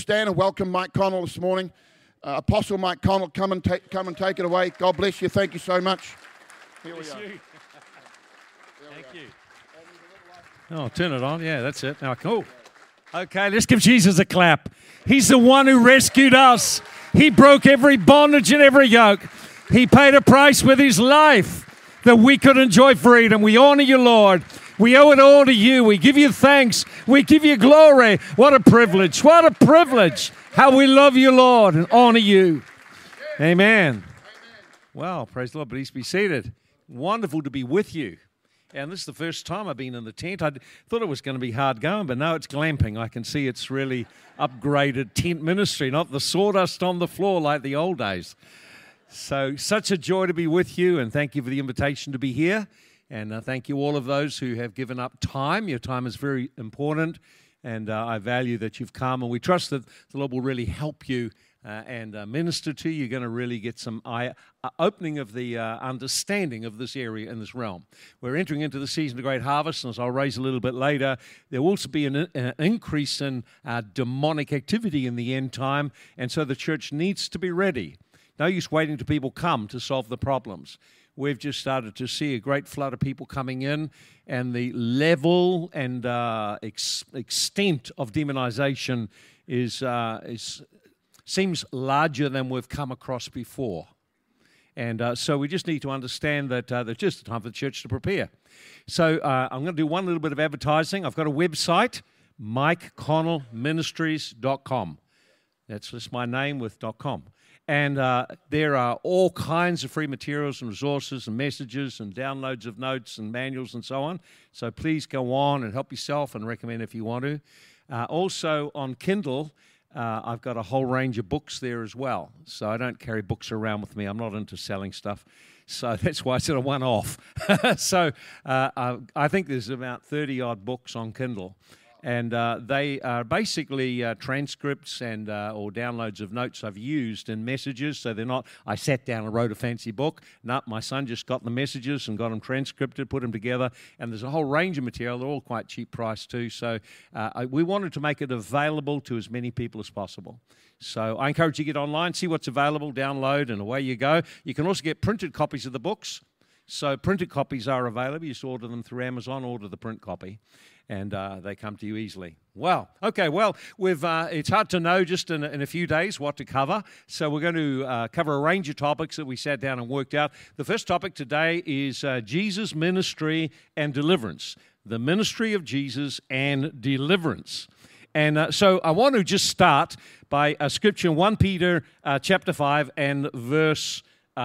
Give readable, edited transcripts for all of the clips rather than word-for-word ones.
stand and welcome Mike Connell this morning. Apostle Mike Connell, come and take it away. God bless you. Thank you so much. Here we go. Thank you. Oh, turn it on. Yeah, that's it. Now, cool. Okay, let's give Jesus a clap. He's the one who rescued us. He broke every bondage and every yoke. He paid a price with his life that we could enjoy freedom. We honor you, Lord. We owe it all to you. We give you thanks. We give you glory. What a privilege. What a privilege. How we love you, Lord, and honor you. Amen. Well, praise the Lord. Please be seated. Wonderful to be with you. And this is the first time I've been in the tent. I thought it was going to be hard going, but now it's glamping. I can see it's really upgraded tent ministry, not the sawdust on the floor like the old days. So, such a joy to be with you, and thank you for the invitation to be here. And thank you all of those who have given up time. Your time is very important, and I value that you've come. And we trust that the Lord will really help you and minister to you. You're going to really get some opening of the understanding of this area and this realm. We're entering into the season of great harvest, and as I'll raise a little bit later, there will also be an increase in demonic activity in the end time, and so the church needs to be ready. No use waiting till people come to solve the problems. We've just started to see a great flood of people coming in, and the level and extent of demonization seems larger than we've come across before. And so we just need to understand that there's just time for the church to prepare. So I'm going to do one little bit of advertising. I've got a website, MikeConnellMinistries.com. That's just my name with .com. And there are all kinds of free materials and resources and messages and downloads of notes and manuals and so on. So please go on and help yourself and recommend if you want to. Also on Kindle, I've got a whole range of books there as well. So I don't carry books around with me. I'm not into selling stuff. So that's why I said a one-off. So I think there's about 30-odd books on Kindle. And they are basically transcripts and or downloads of notes I've used in messages. So they're not, I sat down and wrote a fancy book. No, my son just got the messages and got them transcripted, put them together. And there's a whole range of material. They're all quite cheap price too. So we wanted to make it available to as many people as possible. So I encourage you to get online, see what's available, download, and away you go. You can also get printed copies of the books. So printed copies are available. You just order them through Amazon, order the print copy. And they come to you easily. Wow. Okay, well, it's hard to know just in a few days what to cover. So we're going to cover a range of topics that we sat down and worked out. The first topic today is Jesus' ministry and deliverance. The ministry of Jesus and deliverance. And so I want to just start by a scripture in 1 Peter chapter 5 and verse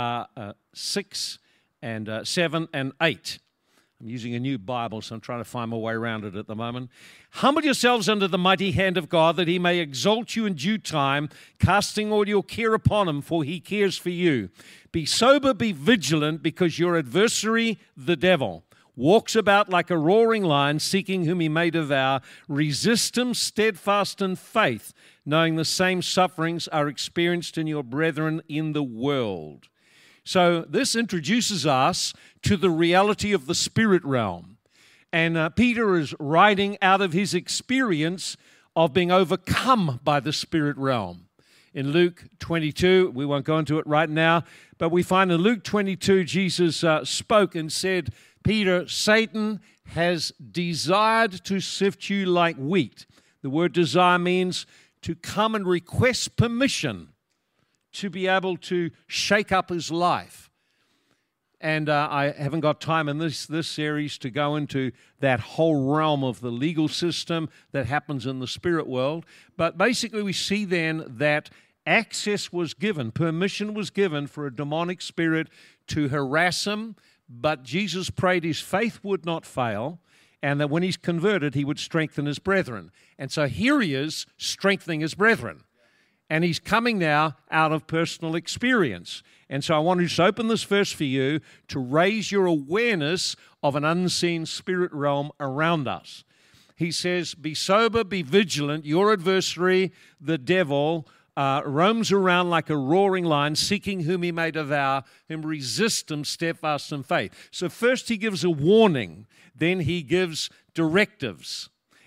6 and 7 and 8. I'm using a new Bible, so I'm trying to find my way around it at the moment. Humble yourselves under the mighty hand of God, that he may exalt you in due time, casting all your care upon him, for he cares for you. Be sober, be vigilant, because your adversary, the devil, walks about like a roaring lion, seeking whom he may devour. Resist him steadfast in faith, knowing the same sufferings are experienced in your brethren in the world. So this introduces us to the reality of the spirit realm. And Peter is writing out of his experience of being overcome by the spirit realm. In Luke 22, we won't go into it right now, but we find in Luke 22, Jesus spoke and said, Peter, Satan has desired to sift you like wheat. The word desire means to come and request permission to be able to shake up his life. And I haven't got time in this series to go into that whole realm of the legal system that happens in the spirit world. But basically we see then that access was given, permission was given for a demonic spirit to harass him, but Jesus prayed his faith would not fail, and that when he's converted, he would strengthen his brethren. And so here he is strengthening his brethren. And he's coming now out of personal experience. And so I want to just open this verse for you to raise your awareness of an unseen spirit realm around us. He says, be sober, be vigilant. Your adversary, the devil, roams around like a roaring lion, seeking whom he may devour, him resist him steadfast in faith. So first he gives a warning, then he gives directives.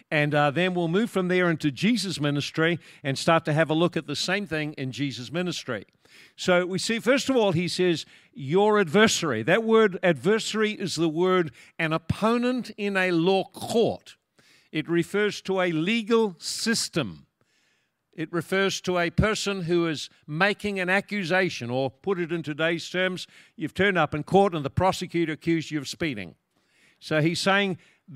And then we'll move from there into Jesus' ministry and start to have a look at the same thing in Jesus' ministry. So we see, first of all, he says, your adversary. That word adversary is the word an opponent in a law court. It refers to a legal system. It refers to a person who is making an accusation, or put it in today's terms, you've turned up in court and the prosecutor accused you of speeding. So he's saying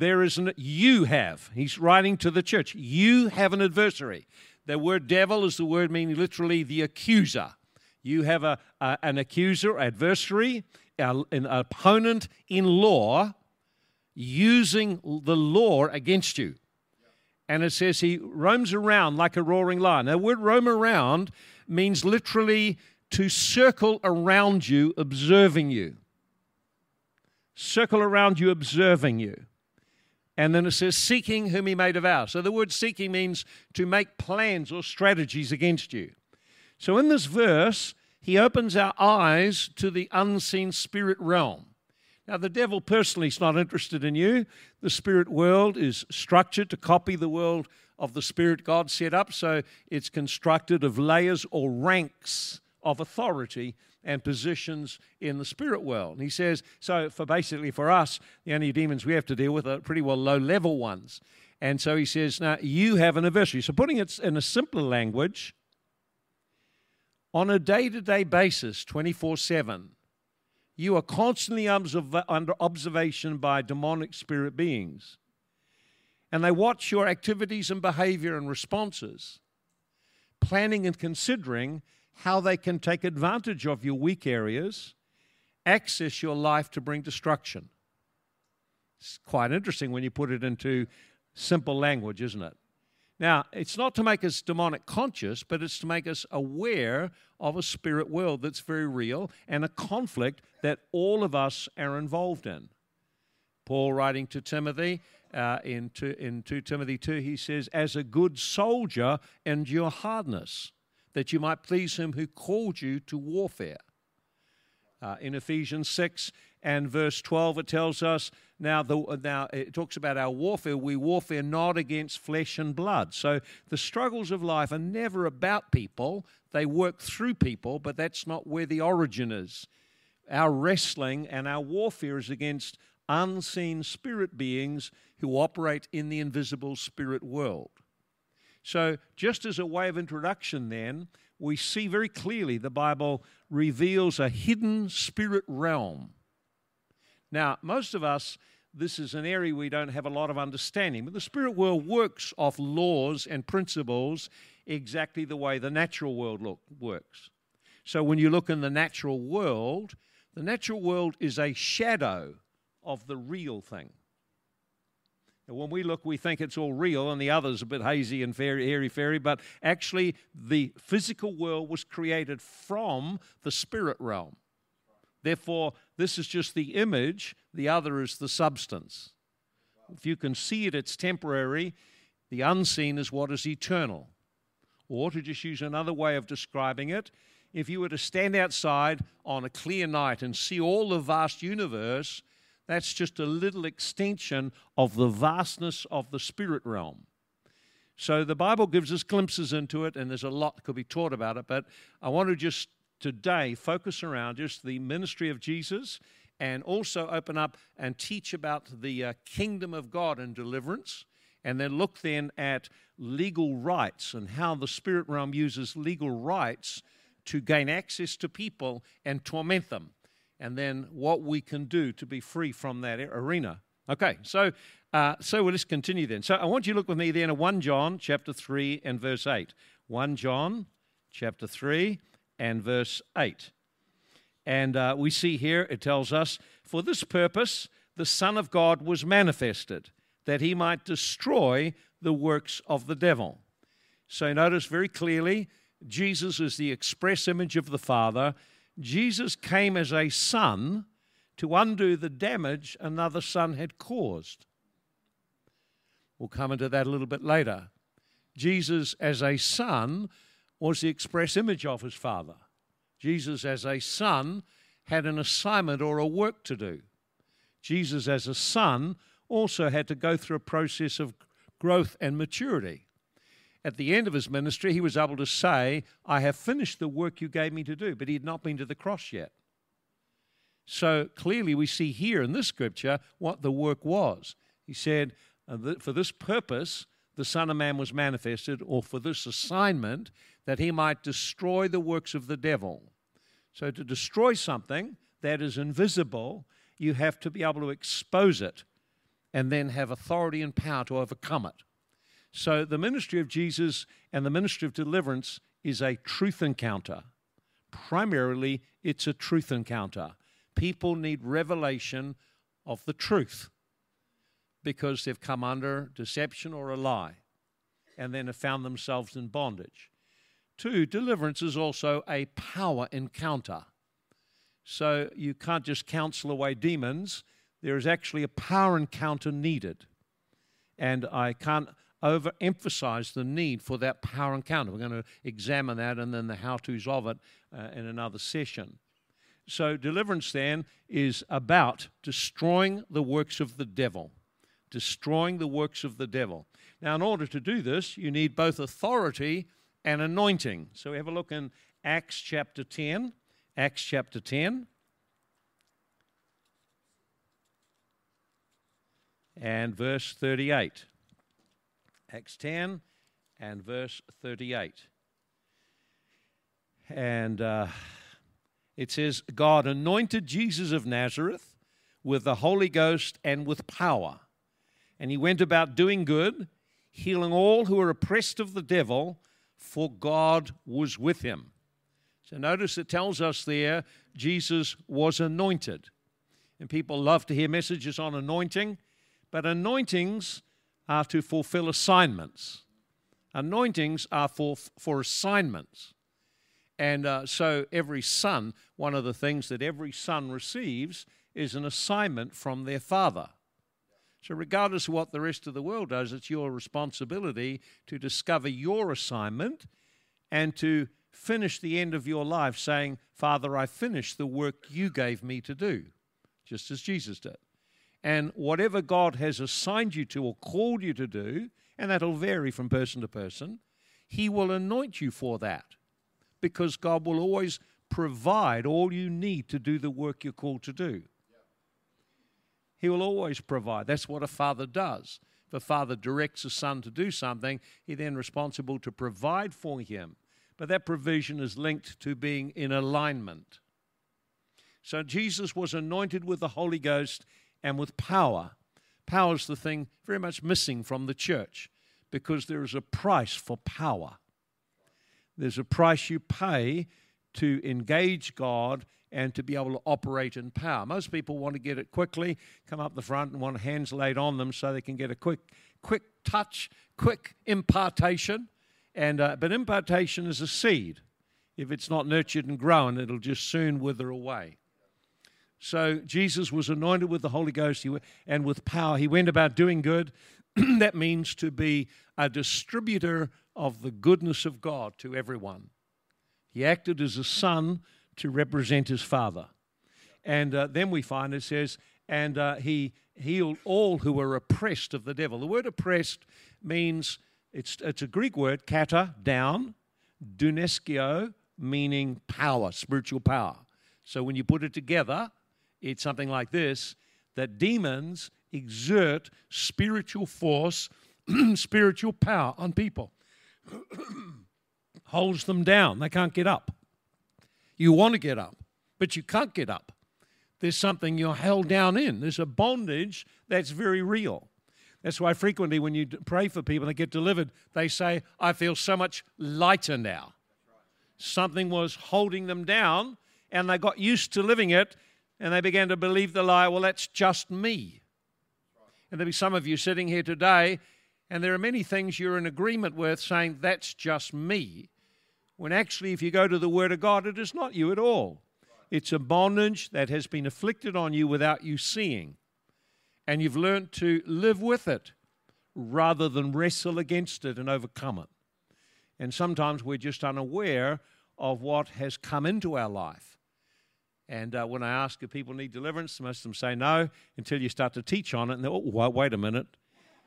he's writing to the church, you have an adversary. The word devil is the word meaning literally the accuser. You have an accuser, adversary, an opponent in law using the law against you. And it says he roams around like a roaring lion. Now, the word roam around means literally to circle around you, observing you. Circle around you, observing you. And then it says seeking whom he may devour. So the word seeking means to make plans or strategies against you. So in this verse, he opens our eyes to the unseen spirit realm. Now, the devil personally is not interested in you. The spirit world is structured to copy the world of the spirit God set up, so it's constructed of layers or ranks of authority and positions in the spirit world. And he says, so for us, the only demons we have to deal with are pretty well low-level ones. And so he says, now, you have an adversary. So putting it in a simpler language, on a day-to-day basis, 24/7, you are constantly under observation by demonic spirit beings. And they watch your activities and behavior and responses, planning and considering how they can take advantage of your weak areas, access your life to bring destruction. It's quite interesting when you put it into simple language, isn't it? Now, it's not to make us demonic conscious, but it's to make us aware of a spirit world that's very real and a conflict that all of us are involved in. Paul, writing to Timothy, in 2 Timothy 2, he says, as a good soldier, endure hardness, that you might please him who called you to warfare. In Ephesians 6 and verse 12, it tells us, now it talks about our warfare. We warfare not against flesh and blood. So the struggles of life are never about people. They work through people, but that's not where the origin is. Our wrestling and our warfare is against unseen spirit beings who operate in the invisible spirit world. So just as a way of introduction then, we see very clearly the Bible reveals a hidden spirit realm. Now, most of us, this is an area we don't have a lot of understanding, but the spirit world works off laws and principles exactly the way the natural world works. So when you look in the natural world is a shadow of the real thing. And when we look, we think it's all real, and the other's a bit hazy and airy-fairy, but actually the physical world was created from the spirit realm. Therefore, this is just the image, the other is the substance. If you can see it, it's temporary. The unseen is what is eternal. Or to just use another way of describing it, if you were to stand outside on a clear night and see all the vast universe, that's just a little extension of the vastness of the spirit realm. So the Bible gives us glimpses into it, and there's a lot that could be taught about it, but I want to just today focus around just the ministry of Jesus and also open up and teach about the kingdom of God and deliverance, and then look then at legal rights and how the spirit realm uses legal rights to gain access to people and torment them, and then what we can do to be free from that arena. Okay, so we'll just continue then. So I want you to look with me then at 1 John chapter 3 and verse 8. 1 John chapter 3 and verse 8. And we see here, it tells us, for this purpose the Son of God was manifested, that he might destroy the works of the devil. So notice very clearly, Jesus is the express image of the Father. Jesus came as a son to undo the damage another son had caused. We'll come into that a little bit later. Jesus as a son was the express image of his Father. Jesus as a son had an assignment or a work to do. Jesus as a son also had to go through a process of growth and maturity. At the end of his ministry, he was able to say, I have finished the work you gave me to do, but he had not been to the cross yet. So clearly we see here in this scripture what the work was. He said, for this purpose, the Son of Man was manifested, or for this assignment, that he might destroy the works of the devil. So to destroy something that is invisible, you have to be able to expose it and then have authority and power to overcome it. So the ministry of Jesus and the ministry of deliverance is a truth encounter. Primarily, it's a truth encounter. People need revelation of the truth because they've come under deception or a lie and then have found themselves in bondage. 2, deliverance is also a power encounter. So you can't just counsel away demons. There is actually a power encounter needed. And I can't overemphasize the need for that power encounter. We're going to examine that and then the how-tos of it in another session. So deliverance then is about destroying the works of the devil. Destroying the works of the devil. Now, in order to do this, you need both authority and anointing. So we have a look in Acts chapter 10. Acts chapter 10. And verse 38. Acts 10 and verse 38. And it says, God anointed Jesus of Nazareth with the Holy Ghost and with power. And he went about doing good, healing all who were oppressed of the devil, for God was with him. So notice it tells us there, Jesus was anointed. And people love to hear messages on anointing, but anointings are to fulfill assignments. Anointings are for assignments. And so every son, one of the things that every son receives is an assignment from their father. So regardless of what the rest of the world does, it's your responsibility to discover your assignment and to finish the end of your life saying, Father, I finished the work you gave me to do, just as Jesus did. And whatever God has assigned you to or called you to do, and that'll vary from person to person, he will anoint you for that because God will always provide all you need to do the work you're called to do. He will always provide. That's what a father does. If a father directs a son to do something, he's then responsible to provide for him. But that provision is linked to being in alignment. So Jesus was anointed with the Holy Ghost and with power. Power is the thing very much missing from the church because there is a price for power. There's a price you pay to engage God and to be able to operate in power. Most people want to get it quickly, come up the front and want hands laid on them so they can get a quick touch, quick impartation. But impartation is a seed. If it's not nurtured and grown, it'll just soon wither away. So Jesus was anointed with the Holy Ghost and with power. He went about doing good. That means to be a distributor of the goodness of God to everyone. He acted as a son to represent his father. And then we find it says, and he healed all who were oppressed of the devil. The word oppressed means, it's a Greek word, kata, down, duneskio, meaning power, spiritual power. So when you put it together, it's something like this, that demons exert spiritual force, spiritual power on people. Holds them down. They can't get up. You want to get up, but you can't get up. There's something you're held down in. There's a bondage that's very real. That's why frequently when you pray for people and they get delivered, they say, I feel so much lighter now. Something was holding them down, and they got used to living it, and they began to believe the lie, well, that's just me. And there'll be some of you sitting here today, and there are many things you're in agreement with saying, that's just me. When actually, if you go to the Word of God, it is not you at all. It's a bondage that has been afflicted on you without you seeing. And you've learned to live with it rather than wrestle against it and overcome it. And sometimes we're just unaware of what has come into our life. And when I ask if people need deliverance, most of them say no until you start to teach on it. And oh, wait a minute.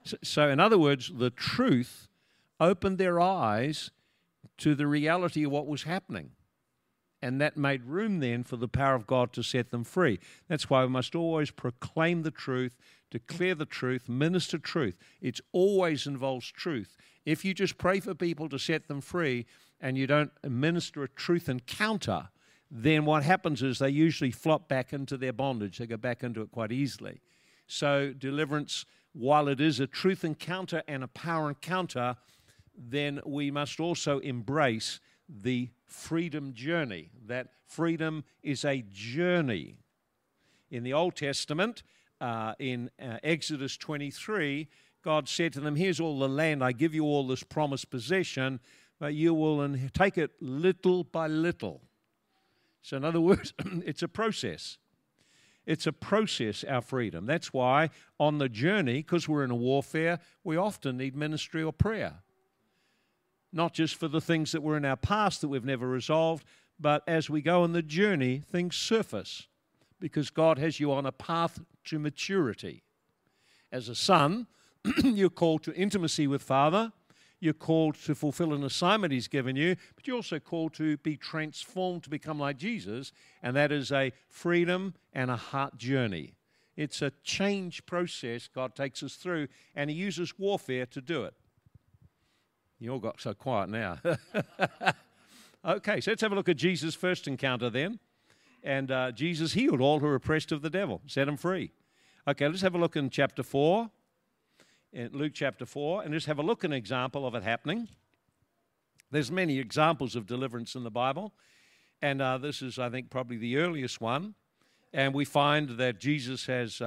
So in other words, the truth opened their eyes to the reality of what was happening. And that made room then for the power of God to set them free. That's why we must always proclaim the truth, declare the truth, minister truth. It always involves truth. If you just pray for people to set them free and you don't minister a truth encounter, then what happens is they usually flop back into their bondage. They go back into it quite easily. So deliverance, while it is a truth encounter and a power encounter, then we must also embrace the freedom journey. That freedom is a journey. In the Old Testament, in Exodus 23, God said to them, here's all the land, I give you all this promised possession, but you will take it little by little. So in other words, it's a process. It's a process, our freedom. That's why on the journey, because we're in a warfare, we often need ministry or prayer. Not just for the things that were in our past that we've never resolved, but as we go on the journey, things surface because God has you on a path to maturity. As a son, you're called to intimacy with Father. You're called to fulfill an assignment He's given you, but you're also called to be transformed to become like Jesus, and that is a freedom and a heart journey. It's a change process God takes us through, and He uses warfare to do it. You all got so quiet now. Okay, so let's have a look at Jesus' first encounter then. And Jesus healed all who were oppressed of the devil, set them free. Okay, let's have a look in chapter 4, in Luke chapter 4, and just have a look at an example of it happening. There's many examples of deliverance in the Bible, and this is, I think, probably the earliest one. And we find that Jesus has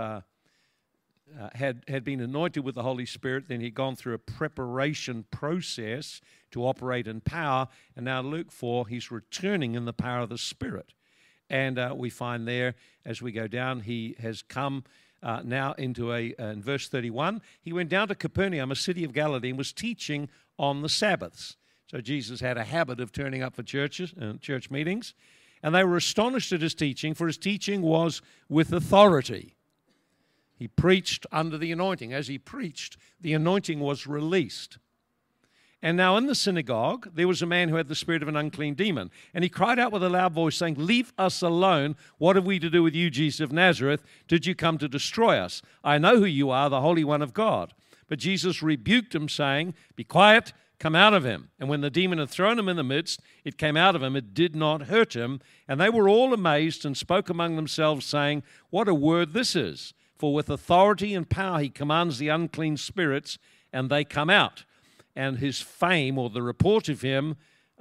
had been anointed with the Holy Spirit, then he'd gone through a preparation process to operate in power, and now Luke 4, he's returning in the power of the Spirit. And we find there, as we go down, he has come now into in verse 31, he went down to Capernaum, a city of Galilee, and was teaching on the Sabbaths. So Jesus had a habit of turning up for churches and church meetings, and they were astonished at his teaching, for his teaching was with authority. He preached under the anointing. As he preached, the anointing was released. And now in the synagogue, there was a man who had the spirit of an unclean demon. And he cried out with a loud voice, saying, "Leave us alone. What have we to do with you, Jesus of Nazareth? Did you come to destroy us? I know who you are, the Holy One of God." But Jesus rebuked him, saying, "Be quiet, come out of him." And when the demon had thrown him in the midst, it came out of him. It did not hurt him. And they were all amazed and spoke among themselves, saying, "What a word this is! For with authority and power he commands the unclean spirits, and they come out." And his fame, or the report of him,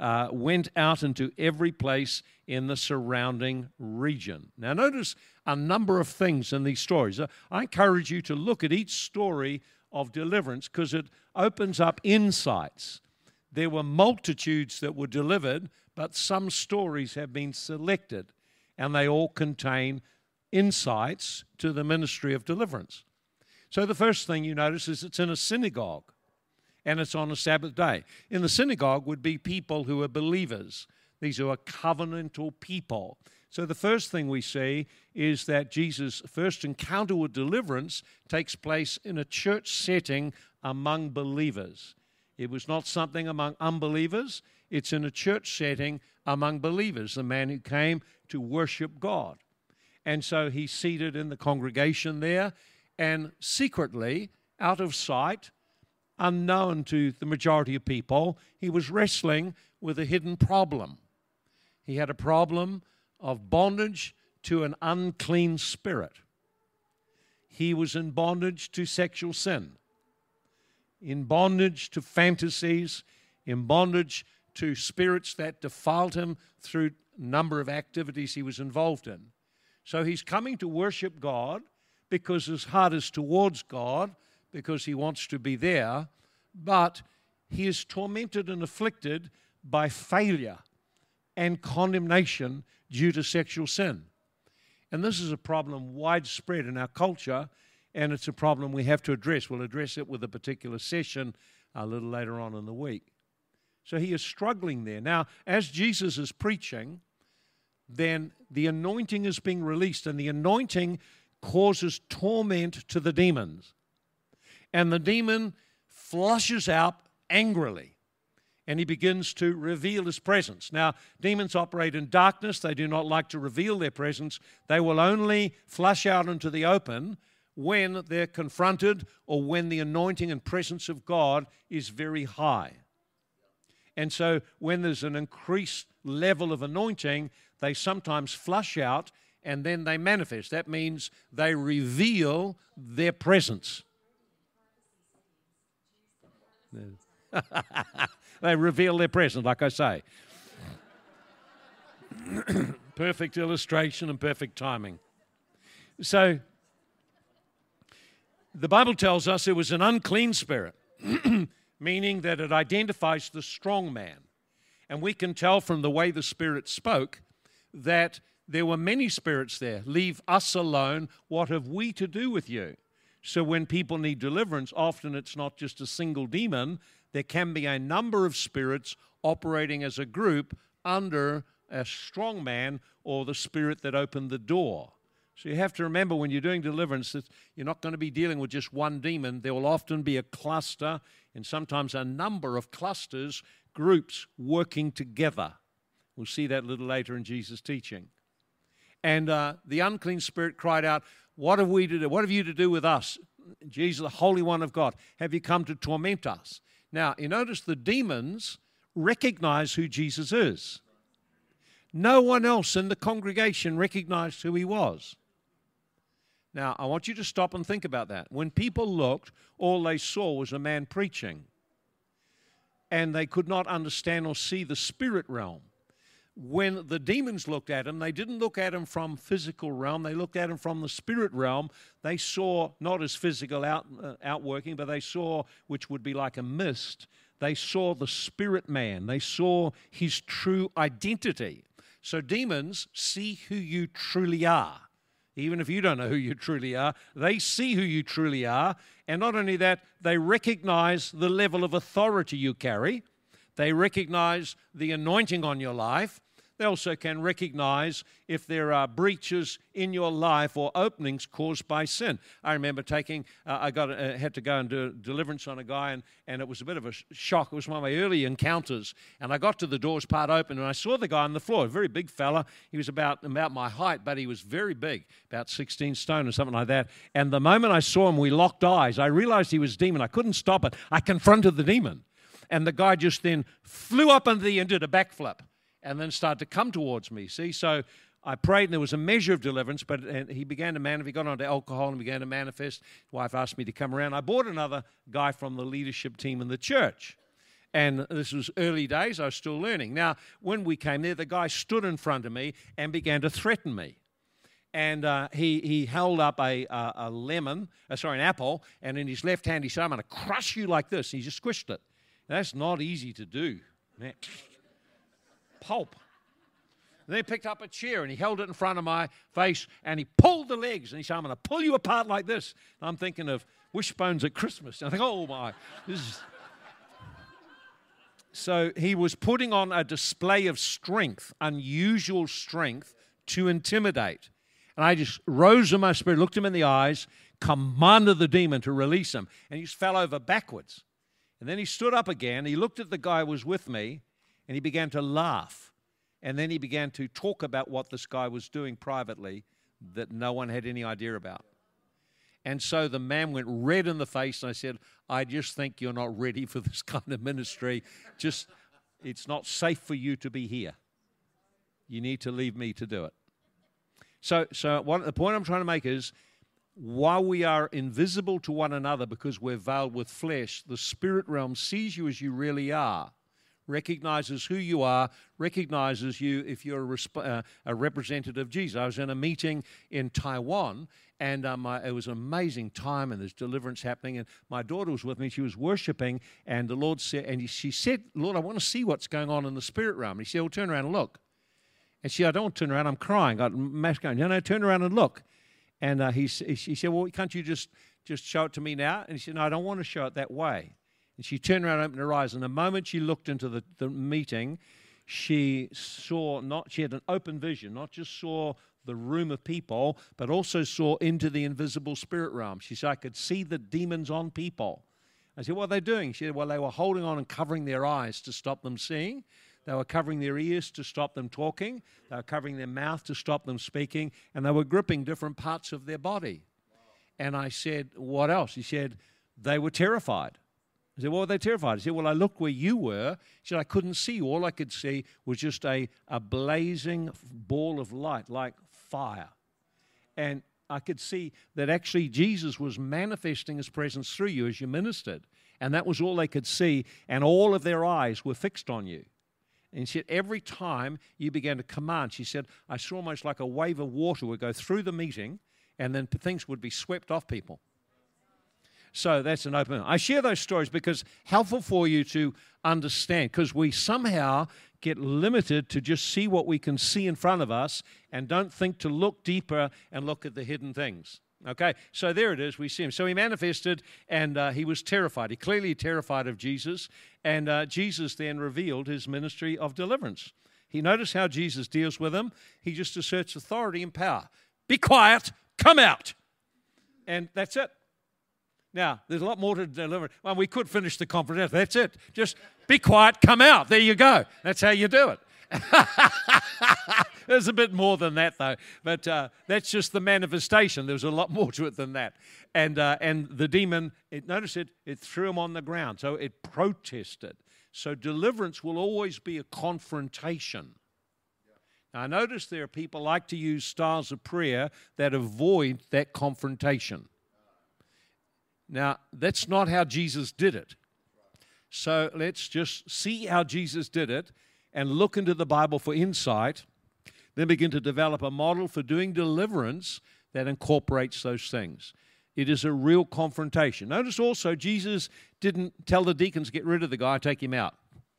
went out into every place in the surrounding region. Now notice a number of things in these stories. I encourage you to look at each story of deliverance because it opens up insights. There were multitudes that were delivered, but some stories have been selected, and they all contain insights to the ministry of deliverance. So the first thing you notice is it's in a synagogue, and it's on a Sabbath day. In the synagogue would be people who are believers. These are covenantal people. So the first thing we see is that Jesus' first encounter with deliverance takes place in a church setting among believers. It was not something among unbelievers. It's in a church setting among believers, the man who came to worship God. And so he's seated in the congregation there, and secretly, out of sight, unknown to the majority of people, he was wrestling with a hidden problem. He had a problem of bondage to an unclean spirit. He was in bondage to sexual sin, in bondage to fantasies, in bondage to spirits that defiled him through a number of activities he was involved in. So he's coming to worship God because his heart is towards God, because he wants to be there, but he is tormented and afflicted by failure and condemnation due to sexual sin. And this is a problem widespread in our culture, and it's a problem we have to address. We'll address it with a particular session a little later on in the week. So he is struggling there. Now, as Jesus is preaching, then the anointing is being released, and the anointing causes torment to the demons. And the demon flushes out angrily, and he begins to reveal his presence. Now, demons operate in darkness. They do not like to reveal their presence. They will only flush out into the open when they're confronted or when the anointing and presence of God is very high. And so when there's an increased level of anointing, they sometimes flush out and then they manifest. That means they reveal their presence. They reveal their presence, like I say. Perfect illustration and perfect timing. So the Bible tells us it was an unclean spirit, meaning that it identifies the strong man. And we can tell from the way the spirit spoke that there were many spirits there. Leave us alone. What have we to do with you? So when people need deliverance, often it's not just a single demon. There can be a number of spirits operating as a group under a strong man or the spirit that opened the door. So you have to remember when you're doing deliverance that you're not going to be dealing with just one demon. There will often be a cluster and sometimes a number of clusters, groups working together. We'll see that a little later in Jesus' teaching. And the unclean spirit cried out, "What have we to do? What have you to do with us? Jesus, the Holy One of God, have you come to torment us?" Now, you notice the demons recognize who Jesus is. No one else in the congregation recognized who he was. Now, I want you to stop and think about that. When people looked, all they saw was a man preaching. And they could not understand or see the spirit realm. When the demons looked at him, they didn't look at him from physical realm. They looked at him from the spirit realm. They saw not his physical outworking, but they saw, which would be like a mist, they saw the spirit man. They saw his true identity. So demons see who you truly are. Even if you don't know who you truly are, they see who you truly are. And not only that, they recognize the level of authority you carry. They recognize the anointing on your life. They also can recognize if there are breaches in your life or openings caused by sin. I remember had to go and do deliverance on a guy, and it was a bit of a shock. It was one of my early encounters, and I got to the doors part open, and I saw the guy on the floor, a very big fella. He was about my height, but he was very big, about 16 stone or something like that. And the moment I saw him, we locked eyes. I realized he was a demon. I couldn't stop it. I confronted the demon, and the guy just then flew up into the air and did a backflip. And then started to come towards me, see? So I prayed, and there was a measure of deliverance, but he began to manifest. He got onto alcohol and began to manifest. His wife asked me to come around. I brought another guy from the leadership team in the church. And this was early days. I was still learning. Now, when we came there, the guy stood in front of me and began to threaten me. And he held up an apple, and in his left hand, he said, "I'm going to crush you like this." And he just squished it. That's not easy to do. Man. Pulp. And then he picked up a chair and he held it in front of my face and he pulled the legs and he said, "I'm going to pull you apart like this." And I'm thinking of wishbones at Christmas. And I think, oh my. So he was putting on a display of strength, unusual strength, to intimidate. And I just rose in my spirit, looked him in the eyes, commanded the demon to release him. And he just fell over backwards. And then he stood up again. He looked at the guy who was with me. And he began to laugh. And then he began to talk about what this guy was doing privately that no one had any idea about. And so the man went red in the face, and I said, "I just think you're not ready for this kind of ministry. It's not safe for you to be here. You need to leave me to do it." So the point I'm trying to make is, while we are invisible to one another because we're veiled with flesh, the spirit realm sees you as you really are. Recognizes who you are, recognizes you if you're a representative of Jesus. I was in a meeting in Taiwan, and it was an amazing time, and there's deliverance happening, and my daughter was with me. She was worshiping, and the Lord said, and she said, "Lord, I want to see what's going on in the spirit realm." And he said, "Well, turn around and look." And she said, "I don't want to turn around, I'm crying." I got mask going. "No, turn around and look." And she said, "Well, can't you just show it to me now?" And he said, "No, I don't want to show it that way." And she turned around and opened her eyes. And the moment she looked into the meeting, she had an open vision, not just saw the room of people, but also saw into the invisible spirit realm. She said, I could see the demons on people. I said, what are they doing? She said, well, they were holding on and covering their eyes to stop them seeing. They were covering their ears to stop them talking. They were covering their mouth to stop them speaking. And they were gripping different parts of their body. And I said, what else? He said, they were terrified. I said, what were they terrified? He said, well, I looked where you were. He said, I couldn't see you. All I could see was just a blazing ball of light, like fire. And I could see that actually Jesus was manifesting his presence through you as you ministered. And that was all they could see. And all of their eyes were fixed on you. And she said, every time you began to command, she said, I saw almost like a wave of water would go through the meeting, and then things would be swept off people. So that's an open. I share those stories because helpful for you to understand, because we somehow get limited to just see what we can see in front of us and don't think to look deeper and look at the hidden things. Okay, so there it is. We see him. So he manifested, and he was terrified. He clearly terrified of Jesus, and Jesus then revealed his ministry of deliverance. He noticed how Jesus deals with him. He just asserts authority and power. Be quiet, come out. And that's it. Now, there's a lot more to deliver. Well, we could finish the conference. That's it. Just be quiet, come out. There you go. That's how you do it. There's a bit more than that, though. But that's just the manifestation. There's a lot more to it than that. And the demon, notice it threw him on the ground. So it protested. So deliverance will always be a confrontation. Now, I notice there are people like to use styles of prayer that avoid that confrontation. Now, that's not how Jesus did it. So let's just see how Jesus did it and look into the Bible for insight, then begin to develop a model for doing deliverance that incorporates those things. It is a real confrontation. Notice also, Jesus didn't tell the deacons, get rid of the guy, take him out.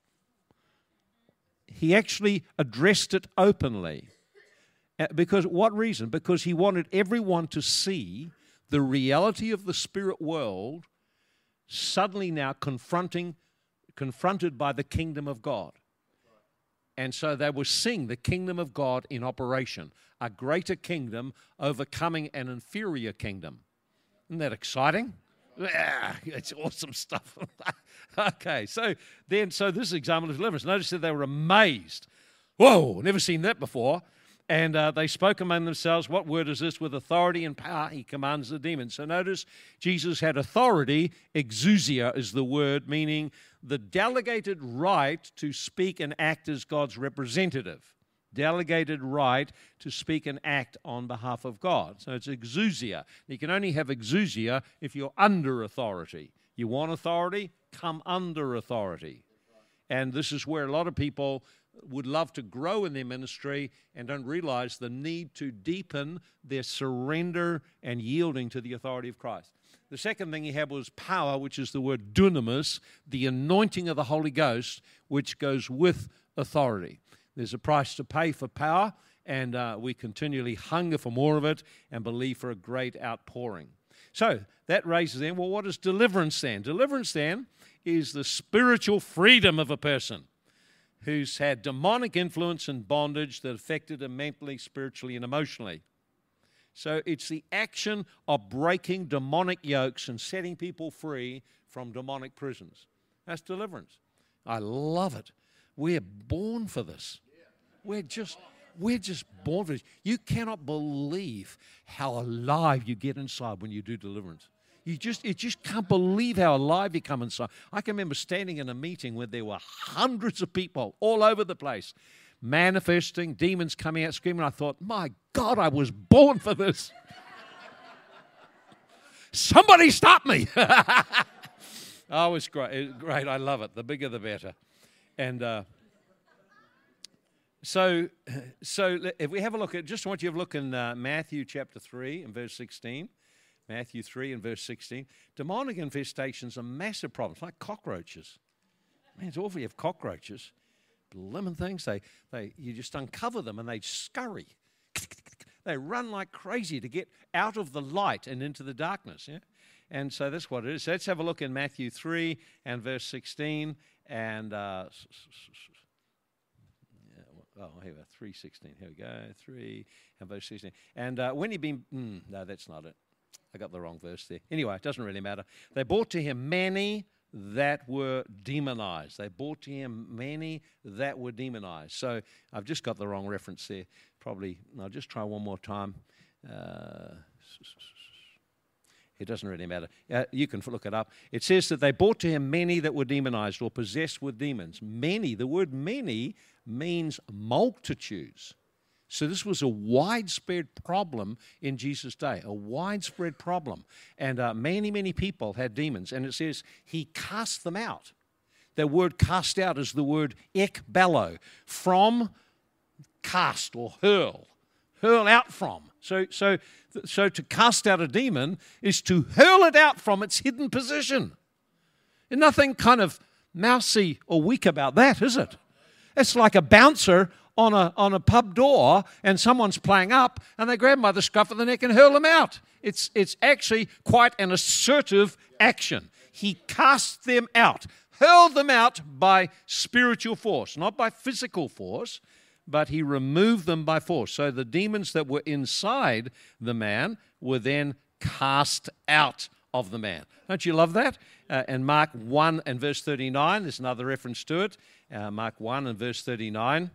He actually addressed it openly. Because what reason? Because he wanted everyone to see the reality of the spirit world suddenly now confronted by the kingdom of God. And so they were seeing the kingdom of God in operation, a greater kingdom overcoming an inferior kingdom. Isn't that exciting? Yeah, it's awesome stuff. Okay, so this is an example of deliverance. Notice that they were amazed. Whoa, never seen that before. And they spoke among themselves, what word is this? With authority and power, he commands the demons. So notice, Jesus had authority. Exousia is the word, meaning the delegated right to speak and act as God's representative. Delegated right to speak and act on behalf of God. So it's exousia. You can only have exousia if you're under authority. You want authority? Come under authority. And this is where a lot of people would love to grow in their ministry and don't realize the need to deepen their surrender and yielding to the authority of Christ. The second thing he had was power, which is the word dunamis, the anointing of the Holy Ghost, which goes with authority. There's a price to pay for power, and we continually hunger for more of it and believe for a great outpouring. So that raises then, well, what is deliverance then? Deliverance then is the spiritual freedom of a person who's had demonic influence and bondage that affected him mentally, spiritually, and emotionally. So it's the action of breaking demonic yokes and setting people free from demonic prisons. That's deliverance. I love it. We're born for this. We're just born for this. You cannot believe how alive you get inside when you do deliverance. You just can't believe how alive you come inside. I can remember standing in a meeting where there were hundreds of people all over the place, manifesting, demons coming out, screaming. I thought, my God, I was born for this. Somebody stop me. Oh, it's great. It's great. I love it. The bigger, the better. And so if we have a look at, just want you to look in Matthew chapter 3 and verse 16. Matthew 3 and verse 16. Demonic infestations are massive problems, like cockroaches. Man, it's awful you have cockroaches. Blimmin' things, you just uncover them and they scurry. They run like crazy to get out of the light and into the darkness. Yeah? And so that's what it is. So let's have a look in Matthew 3 and verse 16. And here we are, 3:16. Here we go, 3 and verse 16. And when he'd been, no, that's not it. I got the wrong verse there. Anyway, it doesn't really matter. They brought to him many that were demonized. They brought to him many that were demonized. So I've just got the wrong reference there. Probably, I'll just try one more time. It doesn't really matter. You can look it up. It says that they brought to him many that were demonized or possessed with demons. Many, the word many means multitudes. So this was a widespread problem in Jesus' day, a widespread problem. And many people had demons. And it says he cast them out. The word cast out is the word ekballo, from cast or hurl out from. So to cast out a demon is to hurl it out from its hidden position. There's nothing kind of mousy or weak about that, is it? It's like a bouncer on a pub door and someone's playing up and they grab them by the scruff of the neck and hurl them out. It's actually quite an assertive action. He cast them out, hurled them out by spiritual force, not by physical force, but he removed them by force. So the demons that were inside the man were then cast out of the man. Don't you love that? And Mark 1 and verse 39, there's another reference to it. Mark 1 and verse 39.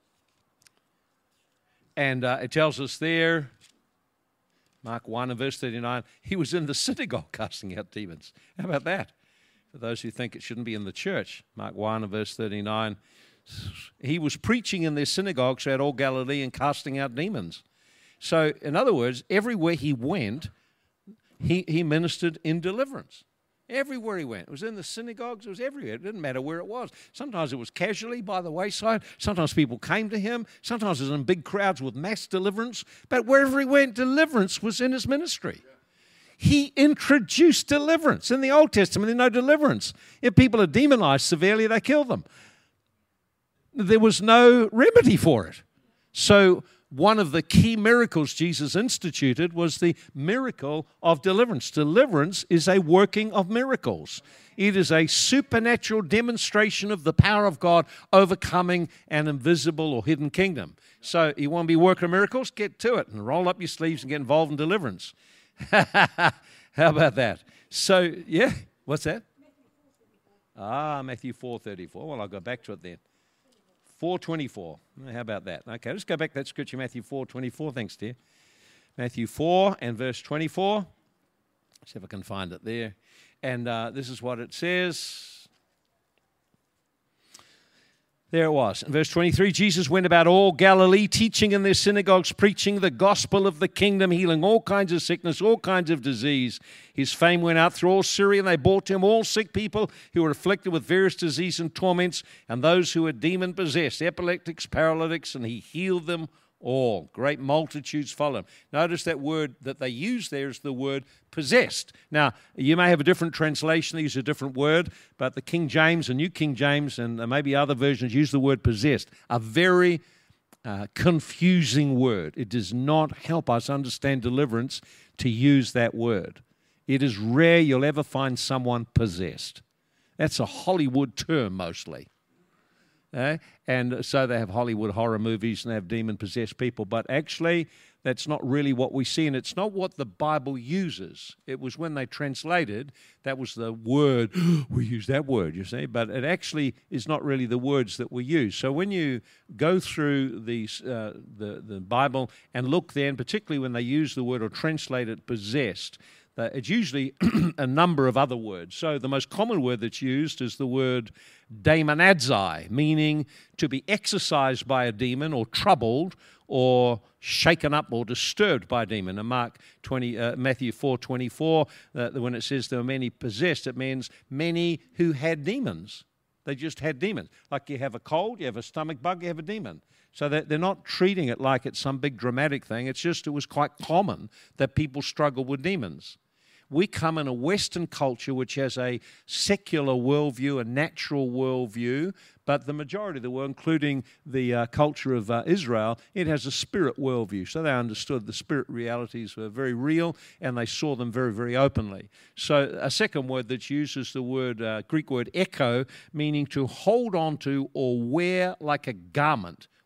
And it tells us there, Mark 1 and verse 39, he was in the synagogue casting out demons. How about that? For those who think it shouldn't be in the church, Mark 1 and verse 39, he was preaching in their synagogues throughout all Galilee and casting out demons. So, in other words, everywhere he went, he ministered in deliverance. Everywhere he went. It was in the synagogues. It was everywhere. It didn't matter where it was. Sometimes it was casually by the wayside. Sometimes people came to him. Sometimes it was in big crowds with mass deliverance. But wherever he went, deliverance was in his ministry. He introduced deliverance. In the Old Testament, there's no deliverance. If people are demonized severely, they kill them. There was no remedy for it. So one of the key miracles Jesus instituted was the miracle of deliverance. Deliverance is a working of miracles. It is a supernatural demonstration of the power of God overcoming an invisible or hidden kingdom. So you want to be working miracles? Get to it and roll up your sleeves and get involved in deliverance. How about that? So, yeah, what's that? Matthew 4:34. Well, I'll go back to it then. 4:24. How about that? Okay, let's go back to that scripture, Matthew 4:24. Thanks, dear. Matthew 4 and verse 24. See if I can find it there. And this is what it says. There it was. In verse 23, Jesus went about all Galilee, teaching in their synagogues, preaching the gospel of the kingdom, healing all kinds of sickness, all kinds of disease. His fame went out through all Syria, and they brought to him all sick people who were afflicted with various diseases and torments, and those who were demon-possessed, epileptics, paralytics, and he healed them all. Great multitudes followed him. Notice that word that they use there is the word possessed. Now, you may have a different translation, they use a different word, but the King James and New King James and maybe other versions use the word possessed. A very confusing word. It does not help us understand deliverance to use that word. It is rare you'll ever find someone possessed. That's a Hollywood term mostly. And so they have Hollywood horror movies and they have demon-possessed people. But actually, that's not really what we see. And it's not what the Bible uses. It was when they translated, that was the word. We use that word, you see. But it actually is not really the words that we use. So when you go through the Bible and look then, particularly when they use the word or translate it possessed, it's usually a number of other words. So the most common word that's used is the word daemonadzai, meaning to be exercised by a demon or troubled or shaken up or disturbed by a demon. In Matthew 4:24, when it says there were many possessed, it means many who had demons. They just had demons. Like you have a cold, you have a stomach bug, you have a demon. So they're not treating it like it's some big dramatic thing. It's just it was quite common that people struggle with demons. We come in a Western culture which has a secular worldview, a natural worldview, but the majority of the world, including the culture of Israel, it has a spirit worldview. So they understood the spirit realities were very real and they saw them very, very openly. So a second word that's used is the word Greek word echo, meaning to hold on to or wear like a garment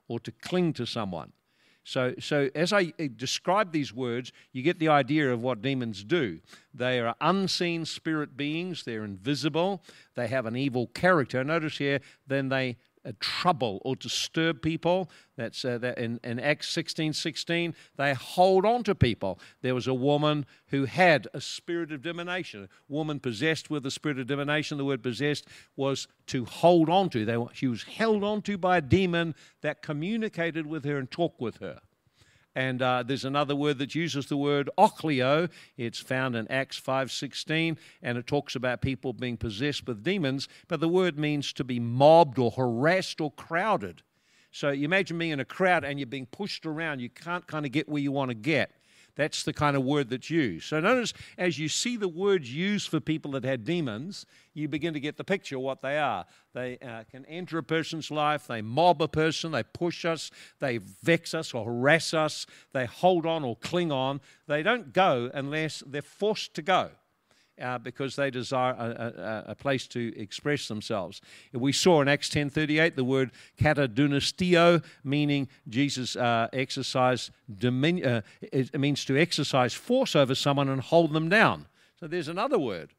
or to cling to someone. So as I describe these words, you get the idea of what demons do. They are unseen spirit beings. They're invisible. They have an evil character. Notice here, then they trouble or disturb people. That's that in Acts 16:16, they hold on to people. There was a woman who had a spirit of divination, a woman possessed with a spirit of divination. The word possessed was to hold on to. She was held on to by a demon that communicated with her and talked with her. And there's another word that uses the word ochlio. It's found in Acts 5:16, and it talks about people being possessed with demons, but the word means to be mobbed or harassed or crowded. So you imagine being in a crowd and you're being pushed around. You can't kind of get where you want to get. That's the kind of word that's used. So notice, as you see the words used for people that had demons, you begin to get the picture of what they are. They can enter a person's life, they mob a person, they push us, they vex us or harass us, they hold on or cling on. They don't go unless they're forced to go. Because they desire a place to express themselves. We saw in Acts 10:38 the word katadunastio, meaning Jesus exercised dominion. It means to exercise force over someone and hold them down. So there's another word.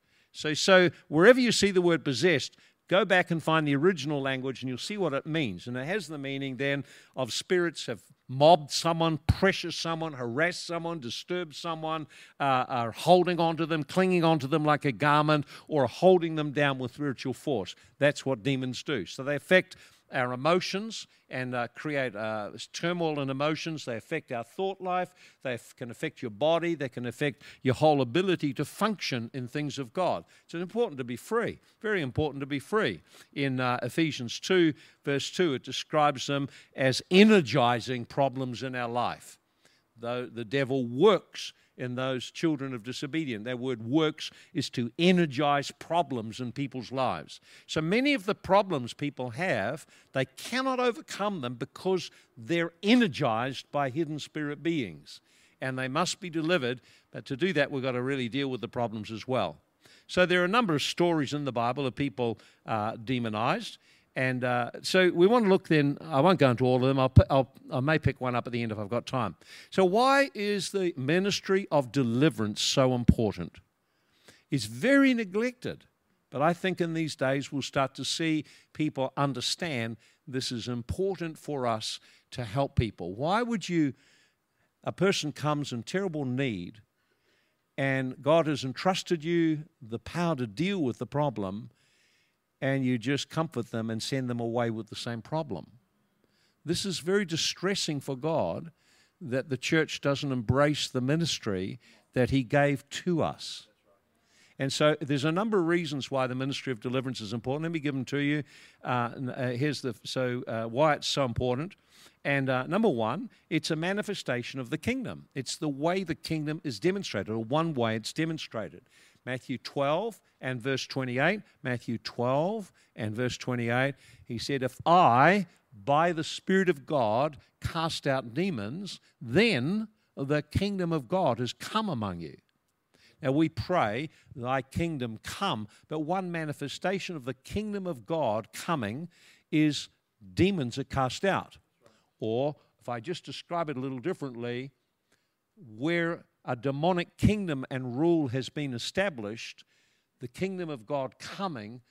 So wherever you see the word possessed, go back and find the original language and you'll see what it means. And it has the meaning then of spirits have mobbed someone, pressured someone, harassed someone, disturbed someone, are holding on to them, clinging onto them like a garment, or holding them down with spiritual force. That's what demons do. So they affect our emotions and create turmoil in emotions. They affect our thought life. They can affect your body. They can affect your whole ability to function in things of God. So it's important to be free, very important to be free. In Ephesians 2, verse 2, it describes them as energizing problems in our life. Though the devil works in those children of disobedience. That word works is to energize problems in people's lives. So many of the problems people have, they cannot overcome them because they're energized by hidden spirit beings. And they must be delivered, but to do that, we've got to really deal with the problems as well. So there are a number of stories in the Bible of people demonized. And so we want to look then, I won't go into all of them, I may pick one up at the end if I've got time. So why is the ministry of deliverance so important? It's very neglected, but I think in these days we'll start to see people understand this is important for us to help people. Why would a person comes in terrible need and God has entrusted you the power to deal with the problem, and you just comfort them and send them away with the same problem. This is very distressing for God that the church doesn't embrace the ministry that He gave to us. And so there's a number of reasons why the ministry of deliverance is important. Let me give them to you. Here's why it's so important. And number one, it's a manifestation of the kingdom. It's the way the kingdom is demonstrated, or one way it's demonstrated. Matthew 12 and verse 28, Matthew 12 and verse 28, he said, if I, by the Spirit of God, cast out demons, then the kingdom of God has come among you. Now we pray, thy kingdom come, but one manifestation of the kingdom of God coming is demons are cast out. Or, if I just describe it a little differently, where a demonic kingdom and rule has been established, the kingdom of God coming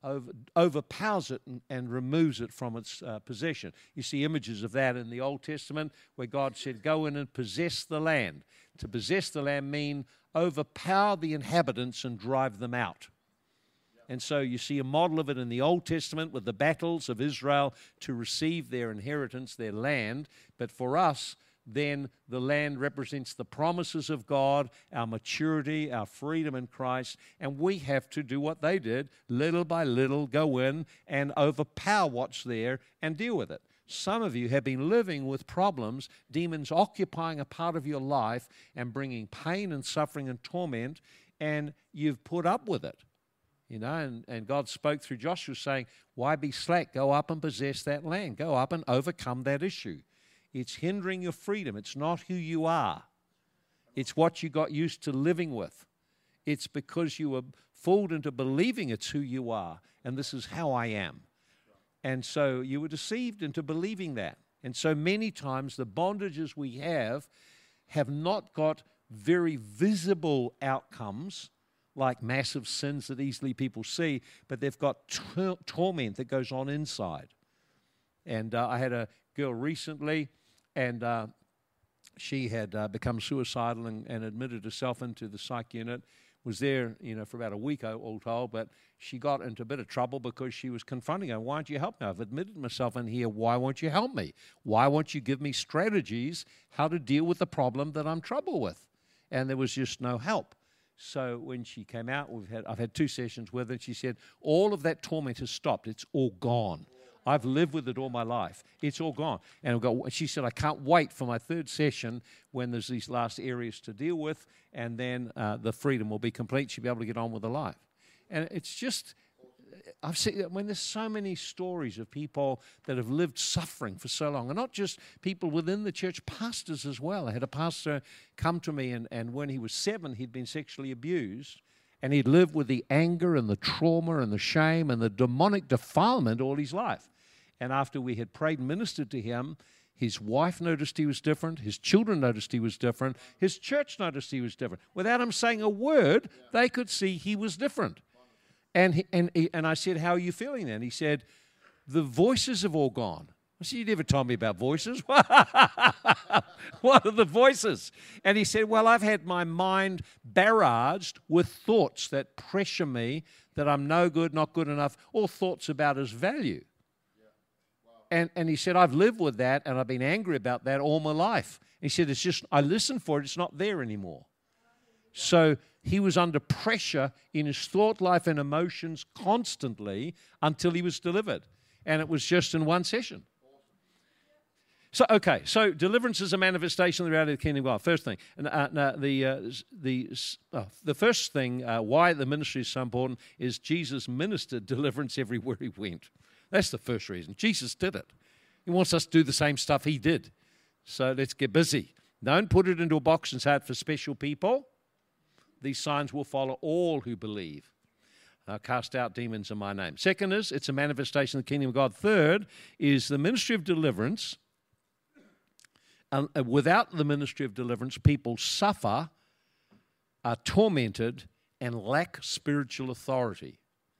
overpowers it and removes it from its possession. You see images of that in the Old Testament where God said, go in and possess the land. To possess the land means overpower the inhabitants and drive them out. And so you see a model of it in the Old Testament with the battles of Israel to receive their inheritance, their land. But for us, then the land represents the promises of God, our maturity, our freedom in Christ, and we have to do what they did, little by little go in and overpower what's there and deal with it. Some of you have been living with problems, demons occupying a part of your life and bringing pain and suffering and torment, and you've put up with it. You know, and God spoke through Joshua saying, why be slack? Go up and possess that land. Go up and overcome that issue. It's hindering your freedom. It's not who you are. It's what you got used to living with. It's because you were fooled into believing it's who you are, and this is how I am. And so you were deceived into believing that. And so many times the bondages we have not got very visible outcomes like massive sins that easily people see, but they've got torment that goes on inside. And I had a girl recently, and she had become suicidal and admitted herself into the psych unit. Was there, for about a week, all told, but she got into a bit of trouble because she was confronting her. Why don't you help me? I've admitted myself in here. Why won't you help me? Why won't you give me strategies how to deal with the problem that I'm troubled with? And there was just no help. So when she came out, I've had 2 sessions with her, and she said, all of that torment has stopped. It's all gone. I've lived with it all my life. It's all gone. And she said, I can't wait for my 3rd session when there's these last areas to deal with, and then the freedom will be complete. She'll be able to get on with her life. And it's just, I've seen, there's so many stories of people that have lived suffering for so long, and not just people within the church, pastors as well. I had a pastor come to me, and when he was 7, he'd been sexually abused. And he'd lived with the anger and the trauma and the shame and the demonic defilement all his life. And after we had prayed and ministered to him, his wife noticed he was different. His children noticed he was different. His church noticed he was different. Without him saying a word, they could see he was different. And I said, how are you feeling then? He said, the voices have all gone. I said, you never told me about voices. What are the voices? And he said, well, I've had my mind barraged with thoughts that pressure me, that I'm no good, not good enough, or thoughts about his value. Yeah. Wow. And he said, I've lived with that, and I've been angry about that all my life. He said, it's just, I listen for it, it's not there anymore. So he was under pressure in his thought life and emotions constantly until he was delivered. And it was just in 1 session. So deliverance is a manifestation of the reality of the kingdom of God. First thing, the first thing why the ministry is so important is Jesus ministered deliverance everywhere he went. That's the first reason. Jesus did it. He wants us to do the same stuff he did. So let's get busy. Don't put it into a box and say it for special people. These signs will follow all who believe. Cast out demons in my name. Second is, it's a manifestation of the kingdom of God. Third is the ministry of deliverance. Without the ministry of deliverance, people suffer, are tormented, and lack spiritual authority.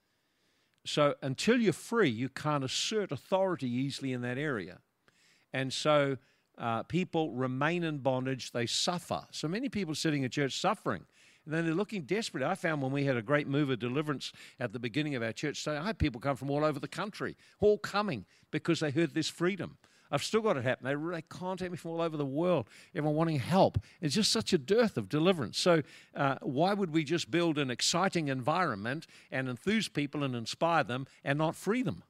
So until you're free, you can't assert authority easily in that area. And so people remain in bondage, they suffer. So many people sitting in church suffering. And then they're looking desperate. I found when we had a great move of deliverance at the beginning of our church, I had people come from all over the country, all coming because they heard this freedom. I've still got it happen. They contact me from all over the world, everyone wanting help. It's just such a dearth of deliverance. So why would we just build an exciting environment and enthuse people and inspire them and not free them?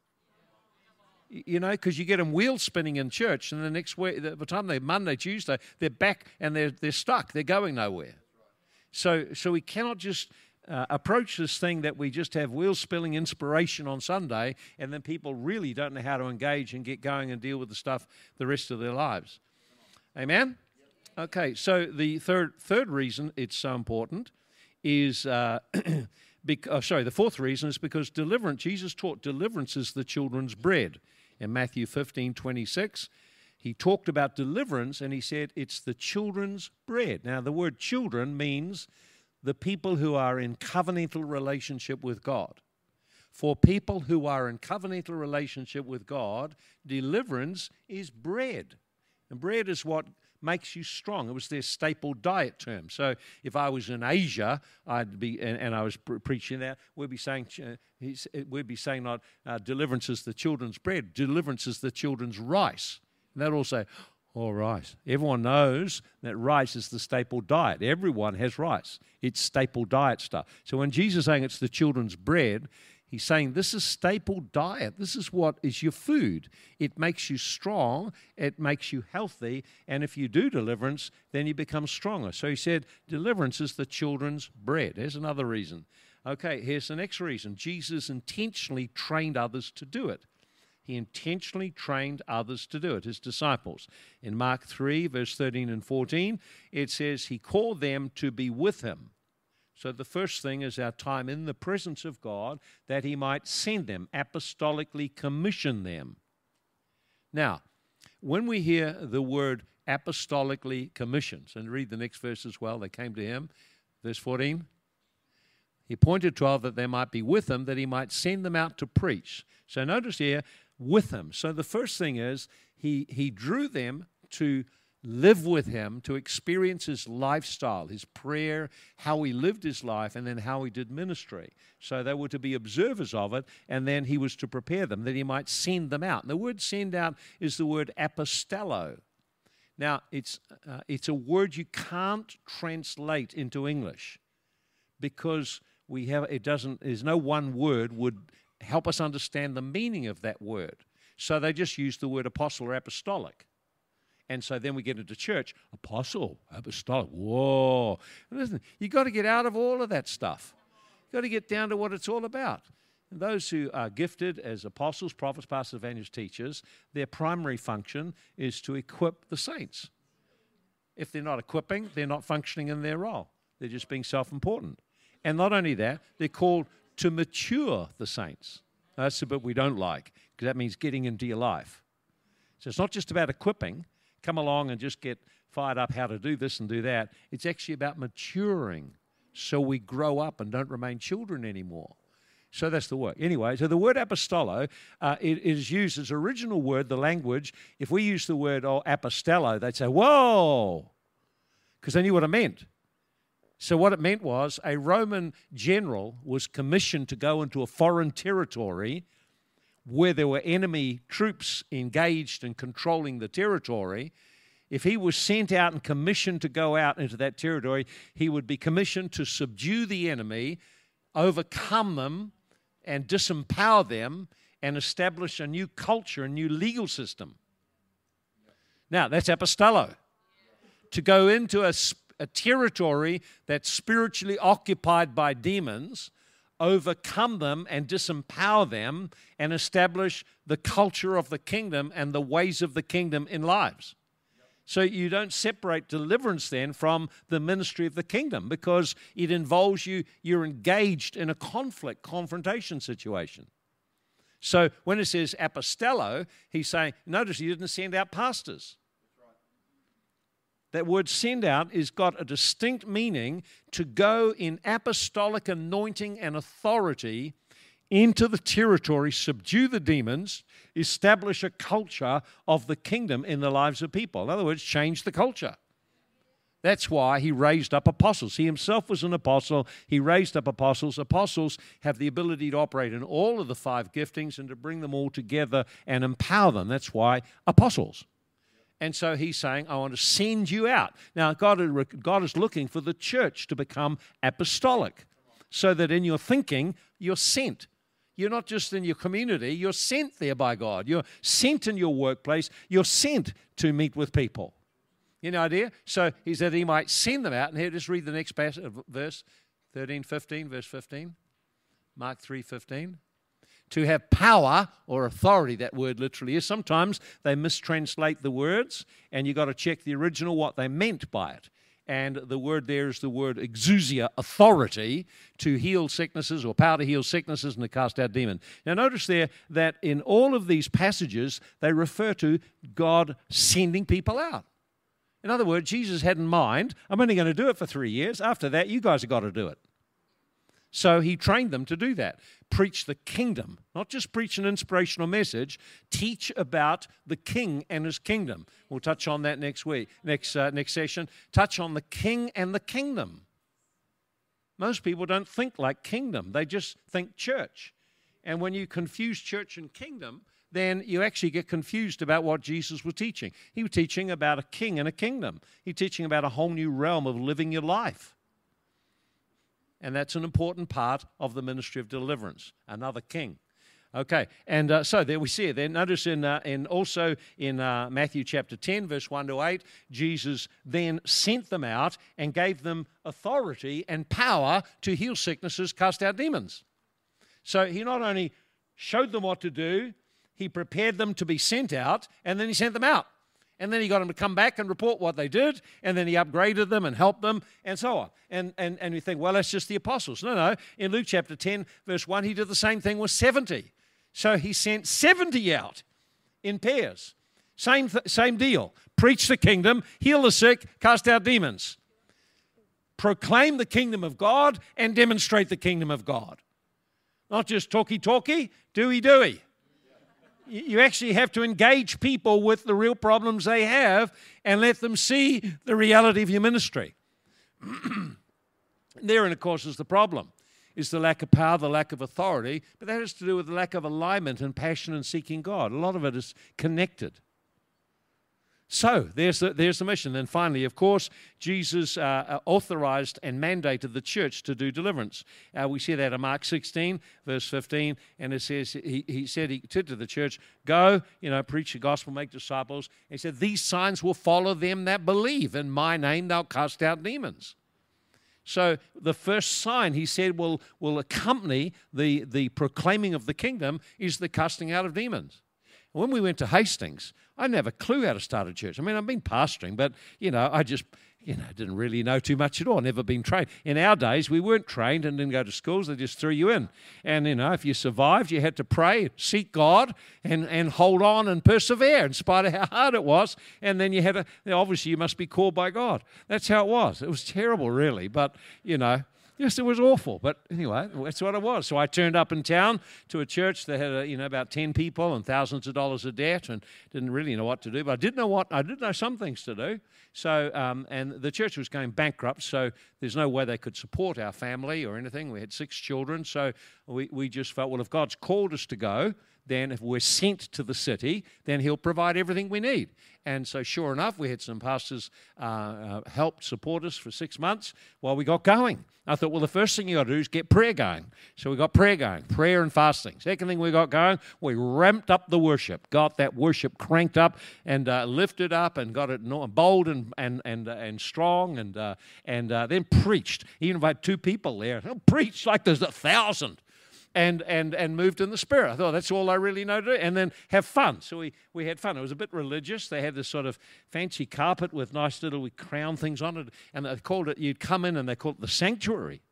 Because you get them wheels spinning in church, and the next week, by the time they're Monday, Tuesday, they're back and they're stuck. They're going nowhere. So we cannot just approach this thing that we just have wheel-spilling inspiration on Sunday, and then people really don't know how to engage and get going and deal with the stuff the rest of their lives. Amen? Okay, so the third reason it's so important is, the fourth reason is because Jesus taught deliverance is the children's bread. In Matthew 15:26, he talked about deliverance, and he said it's the children's bread. Now, the word children means the people who are in covenantal relationship with God. For people who are in covenantal relationship with God, deliverance is bread. And bread is what makes you strong. It was their staple diet term. So if I was in Asia, I'd be, and I was preaching that, we'd be saying not deliverance is the children's bread, deliverance is the children's rice. And they'd all say, oh, rice. Everyone knows that rice is the staple diet. Everyone has rice. It's staple diet stuff. So when Jesus is saying it's the children's bread, he's saying this is staple diet. This is what is your food. It makes you strong. It makes you healthy. And if you do deliverance, then you become stronger. So he said deliverance is the children's bread. There's another reason. Okay, here's the next reason. Jesus intentionally trained others to do it. He intentionally trained others to do it, his disciples. In Mark 3, verse 13 and 14, it says he called them to be with him. So the first thing is our time in the presence of God, that he might send them, apostolically commission them. Now, when we hear the word apostolically commissioned, and read the next verse as well, they came to him, verse 14, he appointed 12 that they might be with him, that he might send them out to preach. So notice here, with him. So the first thing is he drew them to live with him, to experience his lifestyle, his prayer, how he lived his life, and then how he did ministry. So they were to be observers of it, and then he was to prepare them, that he might send them out. And the word send out is the word apostello. Now, it's a word you can't translate into English because there's no one word would help us understand the meaning of that word. So they just use the word apostle or apostolic. And so then we get into church, apostle, apostolic, whoa. Listen, you've got to get out of all of that stuff. You've got to get down to what it's all about. And those who are gifted as apostles, prophets, pastors, evangelists, teachers, their primary function is to equip the saints. If they're not equipping, they're not functioning in their role. They're just being self-important. And not only that, they're called to mature the saints. That's the bit we don't like, because that means getting into your life. So it's not just about equipping, come along and just get fired up how to do this and do that. It's actually about maturing so we grow up and don't remain children anymore. So that's the work. Anyway, so the word apostolo, it is used as original word, the language. If we use the word apostello, they'd say, whoa, because they knew what it meant. So what it meant was a Roman general was commissioned to go into a foreign territory where there were enemy troops engaged in controlling the territory. If he was sent out and commissioned to go out into that territory, he would be commissioned to subdue the enemy, overcome them, and disempower them, and establish a new culture, a new legal system. Now, that's apostello. To go into a territory that's spiritually occupied by demons, overcome them and disempower them, and establish the culture of the kingdom and the ways of the kingdom in lives. So you don't separate deliverance then from the ministry of the kingdom, because it involves you're engaged in a confrontation situation. So when it says apostello, he's saying, notice he didn't send out pastors. That word send out has got a distinct meaning to go in apostolic anointing and authority into the territory, subdue the demons, establish a culture of the kingdom in the lives of people. In other words, change the culture. That's why he raised up apostles. He himself was an apostle. He raised up apostles. Apostles have the ability to operate in all of the 5 giftings and to bring them all together and empower them. That's why apostles. And so he's saying, I want to send you out. Now, God is looking for the church to become apostolic so that in your thinking, you're sent. You're not just in your community, you're sent there by God. You're sent in your workplace. You're sent to meet with people. You know the idea? So he said he might send them out. And here, just read the next passage, verse 13:15, verse 15. Mark 3:15. To have power or authority, that word literally is. Sometimes they mistranslate the words, and you've got to check the original, what they meant by it. And the word there is the word exousia, authority, to heal sicknesses or power to heal sicknesses and to cast out demons. Now notice there that in all of these passages, they refer to God sending people out. In other words, Jesus had in mind, I'm only going to do it for 3 years. After that, you guys have got to do it. So he trained them to do that. Preach the kingdom, not just preach an inspirational message. Teach about the king and his kingdom. We'll touch on that next week, next session. Touch on the king and the kingdom. Most people don't think like kingdom. They just think church. And when you confuse church and kingdom, then you actually get confused about what Jesus was teaching. He was teaching about a king and a kingdom. He was teaching about a whole new realm of living your life. And that's an important part of the ministry of deliverance, another king. Okay, and so there we see it. Then notice also in Matthew chapter 10, verse 1 to 8, Jesus then sent them out and gave them authority and power to heal sicknesses, cast out demons. So he not only showed them what to do, he prepared them to be sent out, and then he sent them out. And then he got them to come back and report what they did, and then he upgraded them and helped them, and so on. And you think, well, that's just the apostles. No. In Luke chapter 10, verse 1, he did the same thing with 70. So he sent 70 out in pairs. Same deal. Preach the kingdom, heal the sick, cast out demons. Proclaim the kingdom of God and demonstrate the kingdom of God. Not just talky, doey. You actually have to engage people with the real problems they have and let them see the reality of your ministry. Therein, of course, is the problem, is the lack of power, the lack of authority, but that has to do with the lack of alignment and passion in seeking God. A lot of it is connected. So there's the mission. And finally, of course, Jesus authorized and mandated the church to do deliverance. We see that in Mark 16, verse 15, and it says, he said to the church, go, preach the gospel, make disciples. And he said, these signs will follow them that believe. In my name they'll cast out demons. So the first sign, he said, will accompany the proclaiming of the kingdom is the casting out of demons. When we went to Hastings, I didn't have a clue how to start a church. I mean, I've been pastoring, but, I just, didn't really know too much at all. Never been trained. In our days, we weren't trained and didn't go to schools. They just threw you in. And, if you survived, you had to pray, seek God, and hold on and persevere in spite of how hard it was. And then obviously you must be called by God. That's how it was. It was terrible, really. But, yes, it was awful, but anyway, that's what it was. So I turned up in town to a church that had, about 10 people and thousands of dollars of debt, and didn't really know what to do. But I did know some things to do. So, and the church was going bankrupt, so there's no way they could support our family or anything. We had 6 children, so we just felt, well, if God's called us to go, then if we're sent to the city, then he'll provide everything we need. And so sure enough, we had some pastors help support us for 6 months while we got going. I thought, well, the first thing you got to do is get prayer going. So we got prayer going, prayer and fasting. Second thing we got going, we ramped up the worship, got that worship cranked up and lifted up and got it bold and strong and then preached. Even if I had 2 people there, preached like there's 1,000. And moved in the Spirit. I thought, that's all I really know to do. And then have fun. So we had fun. It was a bit religious. They had this sort of fancy carpet with nice little crown things on it. And they called it, you'd come in and they called it the sanctuary.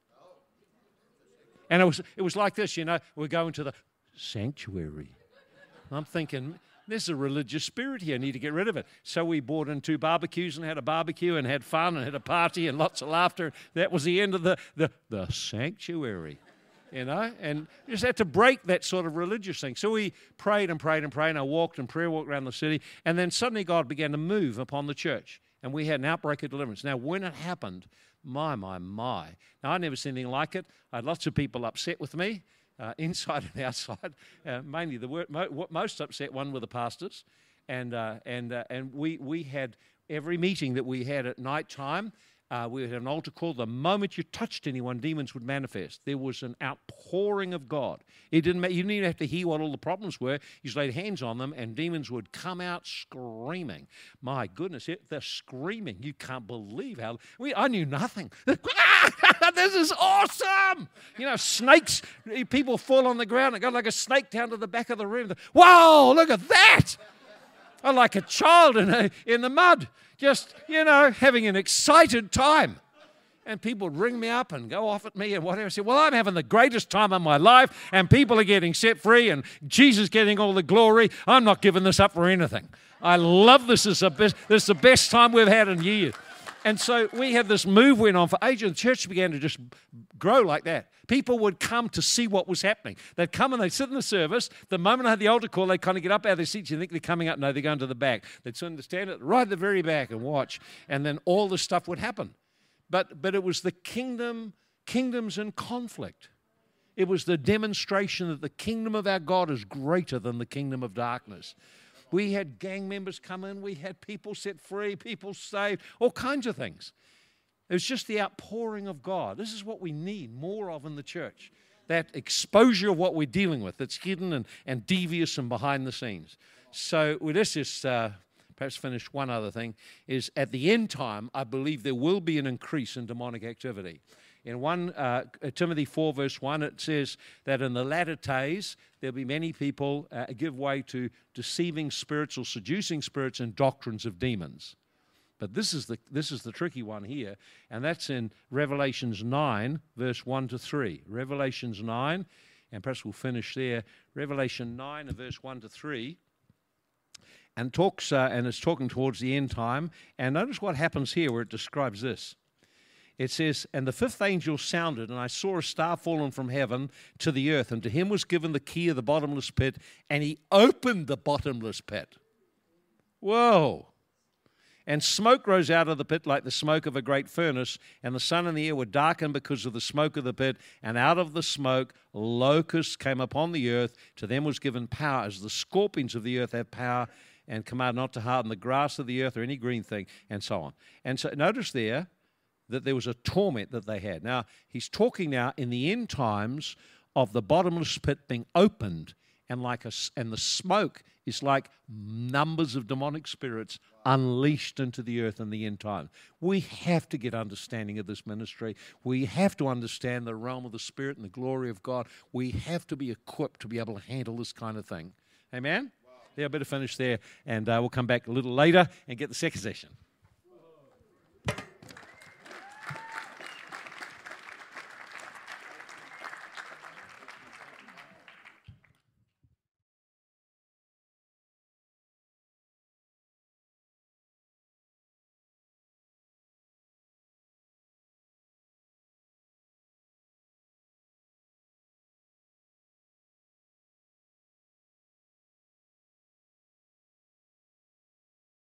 And it was like this, we're going to the sanctuary. I'm thinking, there's a religious spirit here. I need to get rid of it. So we bought in 2 barbecues and had a barbecue and had fun and had a party and lots of laughter. That was the end of the sanctuary. And you just had to break that sort of religious thing. So we prayed and prayed and prayed, and I walked around the city, and then suddenly God began to move upon the church, and we had an outbreak of deliverance. Now, when it happened, my. Now, I'd never seen anything like it. I had lots of people upset with me, inside and outside. Mainly most upset one were the pastors, and we had every meeting that we had at night time. We had an altar call. The moment you touched anyone, demons would manifest. There was an outpouring of God. It didn't matter. You didn't even have to hear what all the problems were. You just laid hands on them, and demons would come out screaming. My goodness, they're screaming. You can't believe how. I knew nothing. This is awesome. Snakes. People fall on the ground and go like a snake down to the back of the room. Wow, look at that. I'm like a child in the mud, just, having an excited time. And people would ring me up and go off at me and whatever. I said, well, I'm having the greatest time of my life, and people are getting set free, and Jesus getting all the glory. I'm not giving this up for anything. I love this. This is the best time we've had in years. And so we had this move went on for ages, and the church began to just grow like that. People would come to see what was happening. They'd come and they'd sit in the service. The moment I had the altar call, they'd kind of get up out of their seats. You think they're coming up? No, they're going to the back. They'd stand right at the very back and watch, and then all this stuff would happen. But it was the kingdoms in conflict. It was the demonstration that the kingdom of our God is greater than the kingdom of darkness. We had gang members come in. We had people set free, people saved, all kinds of things. It was just the outpouring of God. This is what we need more of in the church, that exposure of what we're dealing with that's hidden and devious and behind the scenes. So let's just perhaps finish one other thing, is at the end time, I believe there will be an increase in demonic activity. In 1 Timothy 4, verse 1, it says that in the latter days, there'll be many people give way to deceiving spirits or seducing spirits and doctrines of demons. But this is the tricky one here, and that's in Revelations 9, verse 1 to 3. Revelations 9, and perhaps we'll finish there. Revelation 9, verse 1 to 3. and talks and is talking towards the end time. And notice what happens here where it describes this. It says, "And the fifth angel sounded, and I saw a star fallen from heaven to the earth, and to him was given the key of the bottomless pit, and he opened the bottomless pit." Whoa! "And smoke rose out of the pit like the smoke of a great furnace, and the sun and the air were darkened because of the smoke of the pit, and out of the smoke locusts came upon the earth. To them was given power, as the scorpions of the earth have power, and command not to harden the grass of the earth or any green thing," and so on. And so notice there that there was a torment that they had. Now, he's talking now in the end times of the bottomless pit being opened, and the smoke is like numbers of demonic spirits unleashed into the earth in the end time. We have to get understanding of this ministry. We have to understand the realm of the Spirit and the glory of God. We have to be equipped to be able to handle this kind of thing. Amen? Wow. Yeah, I better finish there, and we'll come back a little later and get the second session.